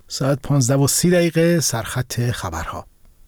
ساعت 15:30 سرخط خبرها.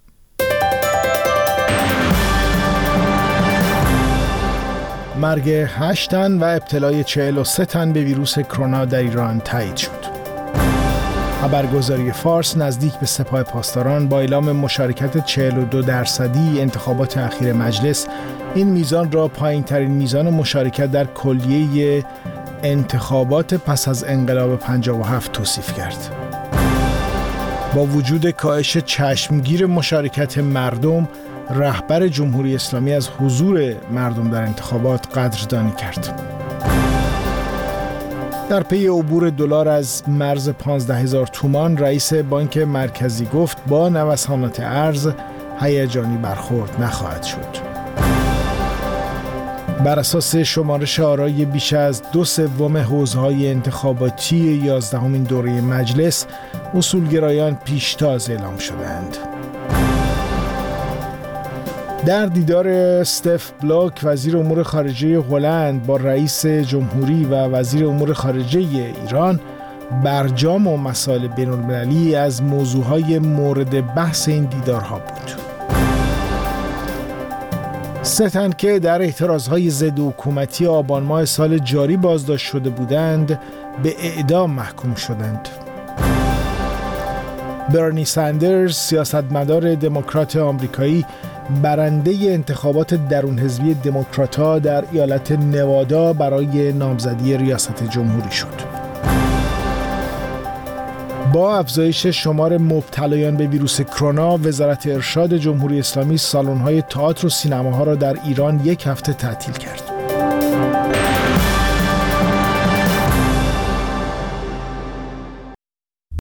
مرگ 8 تن و ابتلای 43 تن به ویروس کرونا در ایران تایید شد. خبرگزاری فارس نزدیک به سپاه پاسداران با اعلام مشارکت 42% انتخابات اخیر مجلس این میزان را پایین‌ترین میزان مشارکت در کلیه انتخابات پس از انقلاب 57 توصیف کرد. با وجود کاهش چشمگیر مشارکت مردم، رهبر جمهوری اسلامی از حضور مردم در انتخابات قدردانی کرد. در پی عبور دلار از مرز 15,000 تومان، رئیس بانک مرکزی گفت با نوسانات ارز هیجانی برخورد نخواهد شد. بر اساس شمارش آرای بیش از 2/3 حوزه‌های انتخاباتی 11مین دوره مجلس، اصولگرایان پیشتاز اعلام شدند. در دیدار استف بلاک وزیر امور خارجه هلند با رئیس جمهوری و وزیر امور خارجه ایران، برجام و مسائل بین‌المللی از موضوعهای مورد بحث این دیدارها بود. 3 تن که در اعتراضهای ضد حکومتی آبان ماه سال جاری بازداشت شده بودند به اعدام محکوم شدند. برنی ساندرز، سیاستمدار دموکرات آمریکایی، برنده انتخابات درون حزبی دموکرات‌ها در ایالت نوادا برای نامزدی ریاست جمهوری شد. با افزایش شمار مبتلایان به ویروس کرونا، وزارت ارشاد جمهوری اسلامی سالن‌های تئاتر و سینماها را در ایران 1 هفته تعطیل کرد.